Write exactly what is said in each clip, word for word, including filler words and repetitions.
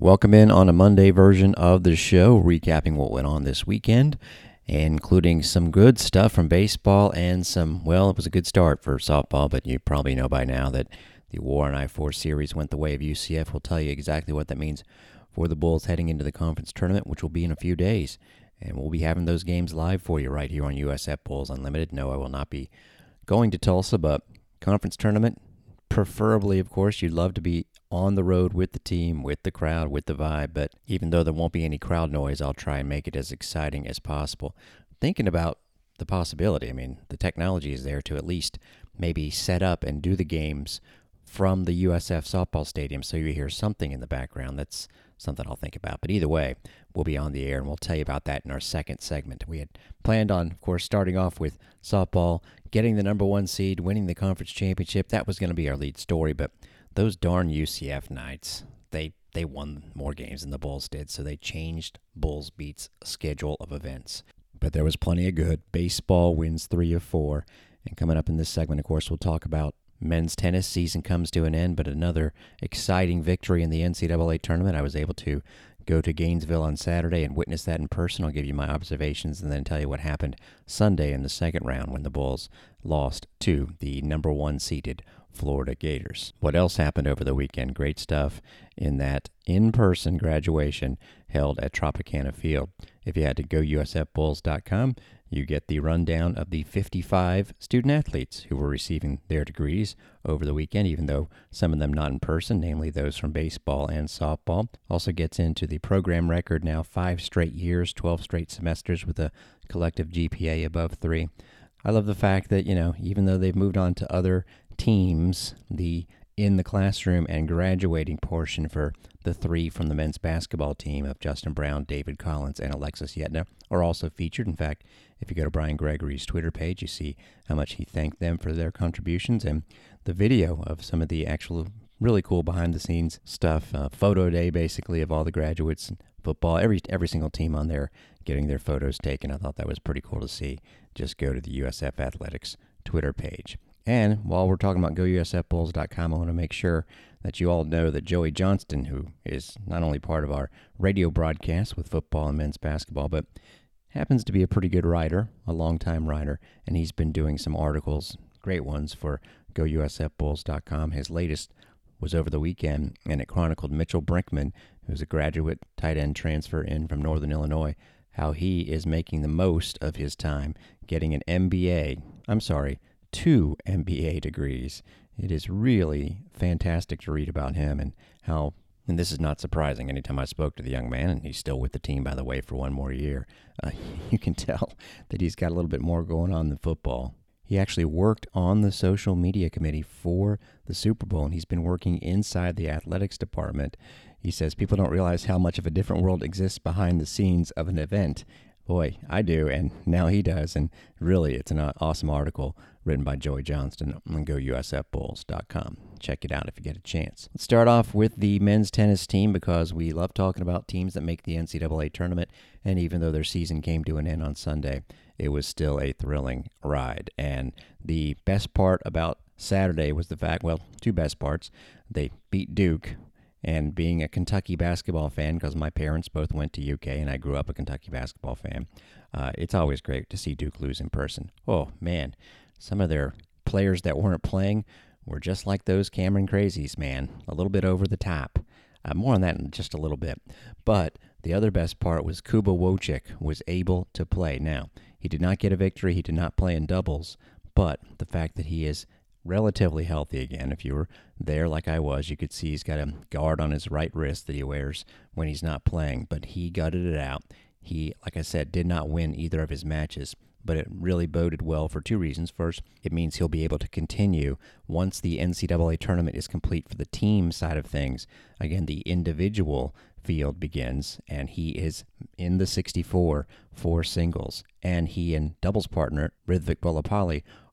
Welcome in on a Monday version of the show, recapping what went on this weekend, including some good stuff from baseball and some, well, it was a good start for softball, but you probably know by now that the War on I four series went the way of U C F. We'll tell you exactly what that means for the Bulls heading into the conference tournament, which will be in a few days. And we'll be having those games live for you right here on U S F Bulls Unlimited. No, I will not be going to Tulsa, but conference tournament, preferably, of course, you'd love to be on the road with the team, with the crowd, with the vibe. But even though there won't be any crowd noise, I'll try and make it as exciting as possible. Thinking about the possibility, I mean, the technology is there to at least maybe set up and do the games from the U S F softball stadium so you hear something in the background. That's something I'll think about. But either way, we'll be on the air, and we'll tell you about that in our second segment. We had planned on, of course, starting off with softball, getting the number one seed, winning the conference championship. That was going to be our lead story, but those darn U C F Knights, they they won more games than the Bulls did, so they changed Bulls Beats' schedule of events. But there was plenty of good. Baseball wins three of four. And coming up in this segment, of course, we'll talk about men's tennis season comes to an end, but another exciting victory in the N C double A tournament. I was able to go to Gainesville on Saturday and witness that in person. I'll give you my observations and then tell you what happened Sunday in the second round when the Bulls lost to the number one seeded Florida Gators. What else happened over the weekend? Great stuff in that in-person graduation held at Tropicana Field. If you had to go U S F Bulls dot com, you get the rundown of the fifty-five student-athletes who were receiving their degrees over the weekend, even though some of them not in person, namely those from baseball and softball. Also gets into the program record now, five straight years, twelve straight semesters with a collective G P A above three. I love the fact that, you know, even though they've moved on to other teams, the in the classroom and graduating portion for the three from the men's basketball team of Justin Brown, David Collins, and Alexis Yetna are also featured. In fact, if you go to Brian Gregory's Twitter page, you see how much he thanked them for their contributions and the video of some of the actual really cool behind-the-scenes stuff. Uh, photo day, basically, of all the graduates, football, every every single team on there getting their photos taken. I thought that was pretty cool to see. Just go to the U S F Athletics Twitter page. And while we're talking about go U S F Bulls dot com, I want to make sure that you all know that Joey Johnston, who is not only part of our radio broadcast with football and men's basketball, but happens to be a pretty good writer, a longtime writer, and he's been doing some articles, great ones, for go U S F Bulls dot com. His latest was over the weekend, and it chronicled Mitchell Brinkman, who's a graduate tight end transfer in from Northern Illinois, how he is making the most of his time getting an M B A, I'm sorry, two M B A degrees. It is really fantastic to read about him and how, and this is not surprising, anytime I spoke to the young man, and he's still with the team, by the way, for one more year, uh, you can tell that he's got a little bit more going on than football. He actually worked on the social media committee for the Super Bowl, and he's been working inside the athletics department. He says people don't realize how much of a different world exists behind the scenes of an event. Boy, I do, and now he does, and really, it's an awesome article written by Joey Johnston on go U S F Bulls dot com. Check it out if you get a chance. Let's start off with the men's tennis team because we love talking about teams that make the N C double A tournament, and even though their season came to an end on Sunday, it was still a thrilling ride. And the best part about Saturday was the fact, well, two best parts. They beat Duke, and being a Kentucky basketball fan, because my parents both went to U K and I grew up a Kentucky basketball fan, uh, it's always great to see Duke lose in person. Oh, man, some of their players that weren't playing were just like those Cameron Crazies, man, a little bit over the top. Uh, more on that in just a little bit. But the other best part was Kuba Wojcik was able to play. Now, he did not get a victory. He did not play in doubles, but the fact that he is relatively healthy again. If you were there like I was, you could see he's got a guard on his right wrist that he wears when he's not playing, but he gutted it out. He, like I said, did not win either of his matches, but it really boded well for two reasons. First, it means he'll be able to continue once the N C double A tournament is complete for the team side of things. Again, the individual field begins, and he is in the sixty-four for singles, and he and doubles partner Ridvik Bolapalli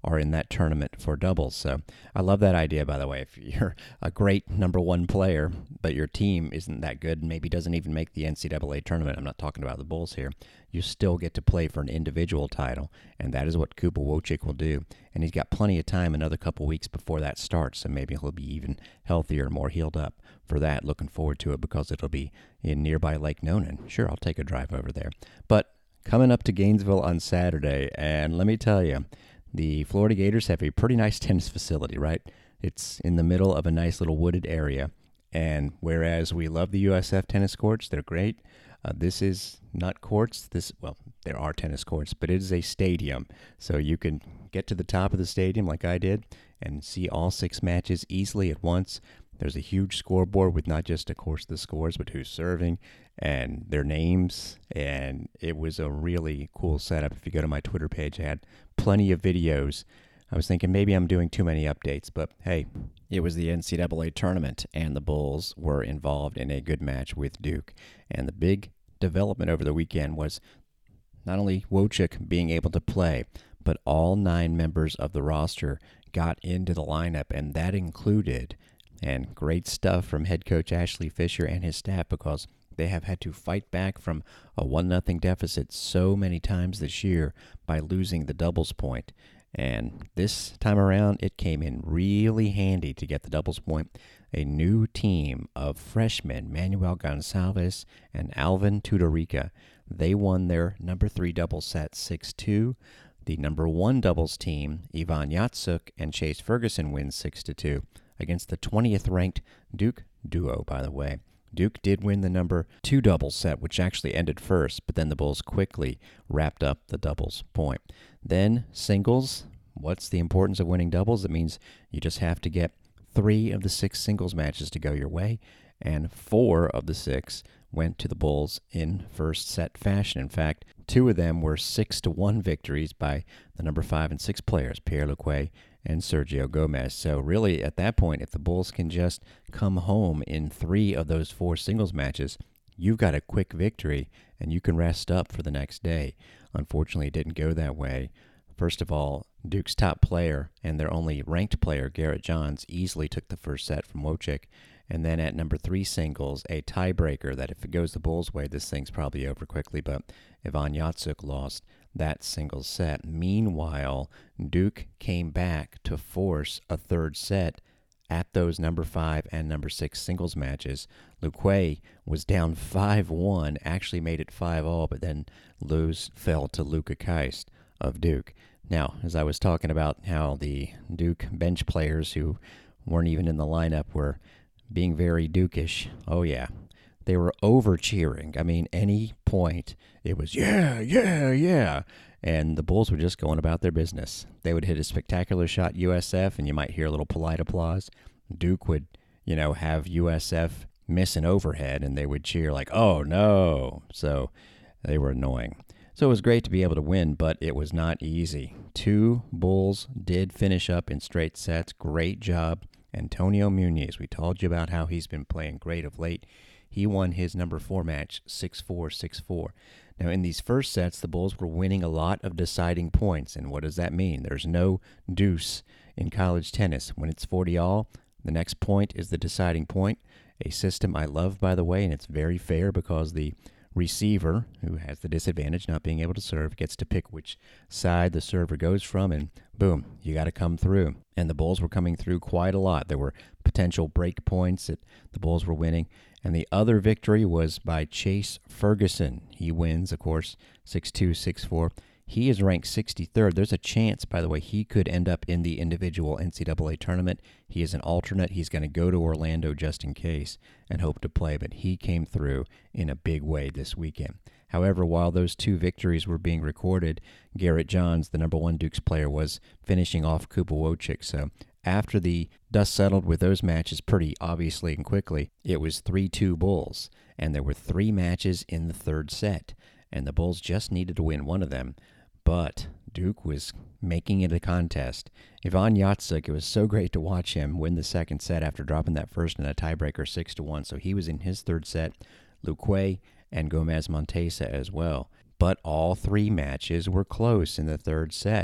are in that tournament for doubles. So I love that idea, by the way. If you're a great number one player, but your team isn't that good and maybe doesn't even make the N C double A tournament, I'm not talking about the Bulls here, you still get to play for an individual title, and that is what Kuba Wojcik will do. And he's got plenty of time, another couple weeks before that starts, so maybe he'll be even healthier, more healed up for that. Looking forward to it because it'll be in nearby Lake Nonan. Sure, I'll take a drive over there. But coming up to Gainesville on Saturday, and let me tell you, the Florida Gators have a pretty nice tennis facility, right? It's in the middle of a nice little wooded area, and whereas we love the U S F tennis courts, they're great, uh, this is not courts. This, well, there are tennis courts, but it is a stadium, so you can get to the top of the stadium like I did and see all six matches easily at once. There's a huge scoreboard with not just, of course, the scores, but who's serving and their names, and it was a really cool setup. If you go to my Twitter page, I had plenty of videos. I was thinking maybe I'm doing too many updates, but hey, it was the N C double A tournament, and the Bulls were involved in a good match with Duke. And the big development over the weekend was not only Wojcik being able to play, but all nine members of the roster got into the lineup, and that included, and great stuff from head coach Ashley Fisher and his staff, because they have had to fight back from a one nothing deficit so many times this year by losing the doubles point. And this time around, it came in really handy to get the doubles point. A new team of freshmen, Manuel Gonçalves and Alvin Tudorica. They won their number three doubles set six two. The number one doubles team, Ivan Yatsuk and Chase Ferguson, wins six to two against the twentieth ranked Duke duo, by the way. Duke did win the number two doubles set, which actually ended first, but then the Bulls quickly wrapped up the doubles point. Then singles. What's the importance of winning doubles? It means you just have to get three of the six singles matches to go your way, and four of the six went to the Bulls in first set fashion. In fact, two of them were six to one victories by the number five and six players, Pierre Luque and Sergio Gomez. So really, at that point, if the Bulls can just come home in three of those four singles matches, you've got a quick victory, and you can rest up for the next day. Unfortunately, it didn't go that way. First of all, Duke's top player and their only ranked player, Garrett Johns, easily took the first set from Wojcik. And then at number three singles, a tiebreaker that if it goes the Bulls' way, this thing's probably over quickly, but Ivan Yatsuk lost that singles set. Meanwhile, Duke came back to force a third set at those number five and number six singles matches. Luque was down five one, actually made it five all, but then lose fell to Luca Keist of Duke. Now, as I was talking about how the Duke bench players who weren't even in the lineup were being very Dukish, oh yeah, they were over-cheering. I mean, any point, it was, yeah, yeah, yeah. And the Bulls were just going about their business. They would hit a spectacular shot U S F, and you might hear a little polite applause. Duke would, you know, have U S F miss an overhead, and they would cheer like, oh, no. So they were annoying. So it was great to be able to win, but it was not easy. Two Bulls did finish up in straight sets. Great job. Antonio Muniz, we told you about how he's been playing great of late. He won his number four match six four, six four. Now, in these first sets, the Bulls were winning a lot of deciding points. And what does that mean? There's no deuce in college tennis. When it's forty all, the next point is the deciding point. A system I love, by the way, and it's very fair because the receiver, who has the disadvantage not being able to serve, gets to pick which side the server goes from, and boom, you got to come through. And the Bulls were coming through quite a lot. There were potential break points that the Bulls were winning. And the other victory was by Chase Ferguson. He wins, of course, six two, six four. He is ranked sixty-third. There's a chance, by the way, he could end up in the individual N C double A tournament. He is an alternate. He's going to go to Orlando just in case and hope to play, but he came through in a big way this weekend. However, while those two victories were being recorded, Garrett Johns, the number one Dukes player, was finishing off Kuba Wojcik. So after the dust settled with those matches pretty obviously and quickly, it was three two Bulls, and there were three matches in the third set, and the Bulls just needed to win one of them. But Duke was making it a contest. Ivan Yatsuk, it was so great to watch him win the second set after dropping that first in a tiebreaker six to one. So he was in his third set. Luque and Gomez Montesa as well. But all three matches were close in the third set.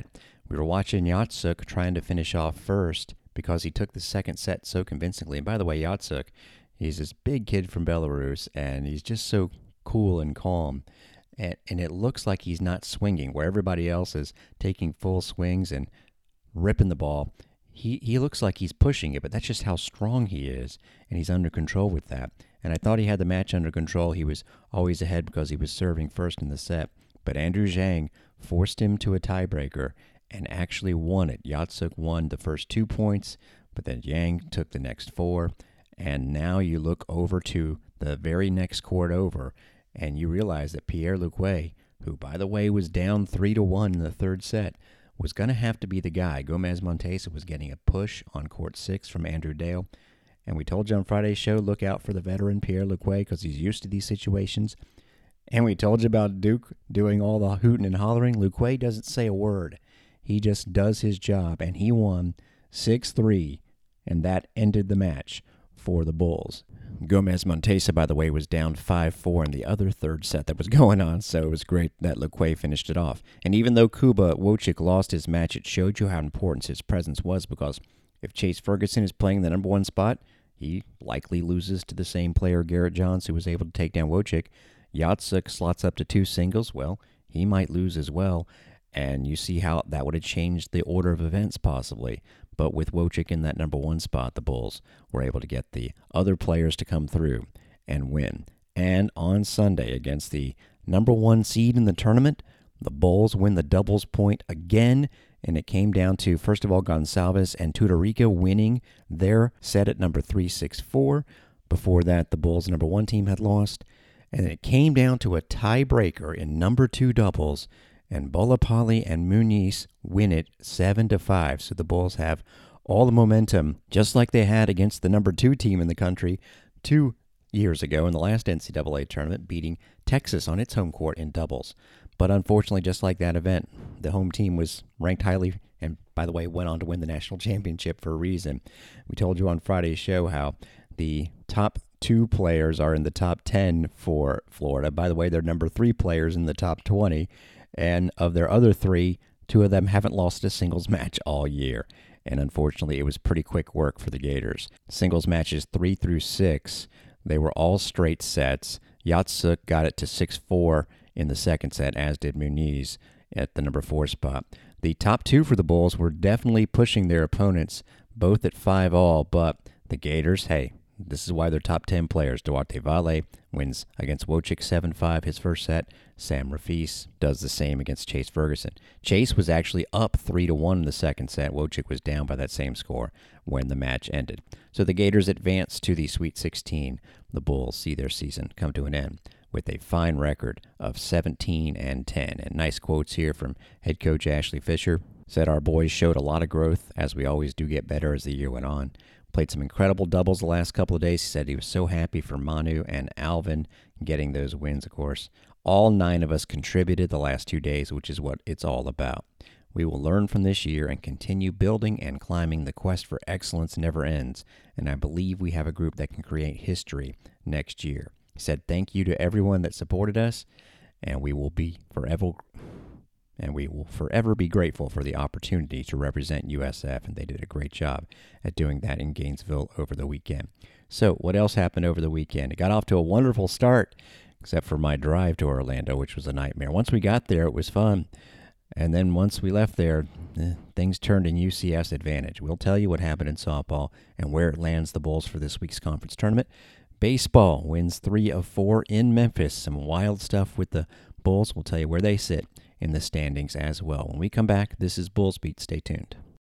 We were watching Yatsuk trying to finish off first because he took the second set so convincingly. And by the way, Yatsuk, he's this big kid from Belarus, and he's just so cool and calm. And, and it looks like he's not swinging, where everybody else is taking full swings and ripping the ball. He he looks like he's pushing it, but that's just how strong he is, and he's under control with that. And I thought he had the match under control. He was always ahead because he was serving first in the set. But Andrew Zhang forced him to a tiebreaker and actually won it. Yatsuk won the first two points, but then Yang took the next four. And now you look over to the very next court over, and you realize that Pierre-Luc Way, who, by the way, was down three to one in the third set, was going to have to be the guy. Gomez Montesa was getting a push on court six from Andrew Dale. And we told you on Friday's show, look out for the veteran Pierre-Luc Way because he's used to these situations. And we told you about Duke doing all the hooting and hollering. Luc Way doesn't say a word. He just does his job, and he won six three, and that ended the match for the Bulls. Gomez Montesa, by the way, was down five four in the other third set that was going on, so it was great that Luc Way finished it off. And even though Kuba Wojcik lost his match, it showed you how important his presence was, because if Chase Ferguson is playing the number one spot, he likely loses to the same player, Garrett Johns, who was able to take down Wojcik. Yatsuk slots up to two singles. Well, he might lose as well, and you see how that would have changed the order of events possibly. But with Wojcik in that number one spot, the Bulls were able to get the other players to come through and win. And on Sunday, against the number one seed in the tournament, the Bulls win the doubles point again, and it came down to, first of all, Gonçalves and Tudorica winning their set at number three six four. Before that, the Bulls' number one team had lost. And it came down to a tiebreaker in number two doubles, and Bolapali and Muniz win it seven to five. So the Bulls have all the momentum, just like they had against the number two team in the country two years ago in the last N C double A tournament, beating Texas on its home court in doubles. But unfortunately, just like that event, the home team was ranked highly, and by the way, went on to win the national championship for a reason. We told you on Friday's show how the top two players are in the top ten for Florida. By the way, they're number three players in the top twenty. And of their other three, two of them haven't lost a singles match all year. And unfortunately, it was pretty quick work for the Gators. Singles matches three through six, they were all straight sets. Yatsuk got it to six four in the second set, as did Muniz at the number four spot. The top two for the Bulls were definitely pushing their opponents, both at five all, but the Gators, hey, this is why they're top ten players. Duarte Valle wins against Wojcik seven five his first set. Sam Rafis does the same against Chase Ferguson. Chase was actually up three to one in the second set. Wojcik was down by that same score when the match ended. So the Gators advance to the Sweet sixteen. The Bulls see their season come to an end with a fine record of seventeen and ten. And nice quotes here from head coach Ashley Fisher. Said our boys showed a lot of growth, as we always do get better as the year went on. Played some incredible doubles the last couple of days. He said he was so happy for Manu and Alvin getting those wins, of course. All nine of us contributed the last two days, which is what it's all about. We will learn from this year and continue building and climbing. The quest for excellence never ends, and I believe we have a group that can create history next year. He said thank you to everyone that supported us, and we will be forever... And we will forever be grateful for the opportunity to represent U S F, and they did a great job at doing that in Gainesville over the weekend. So what else happened over the weekend? It got off to a wonderful start, except for my drive to Orlando, which was a nightmare. Once we got there, it was fun. And then once we left there, eh, things turned in U C F's advantage. We'll tell you what happened in softball and where it lands the Bulls for this week's conference tournament. Baseball wins three of four in Memphis. Some wild stuff with the Bulls. We'll tell you where they sit in the standings as well. When we come back, this is Bulls Beat. Stay tuned.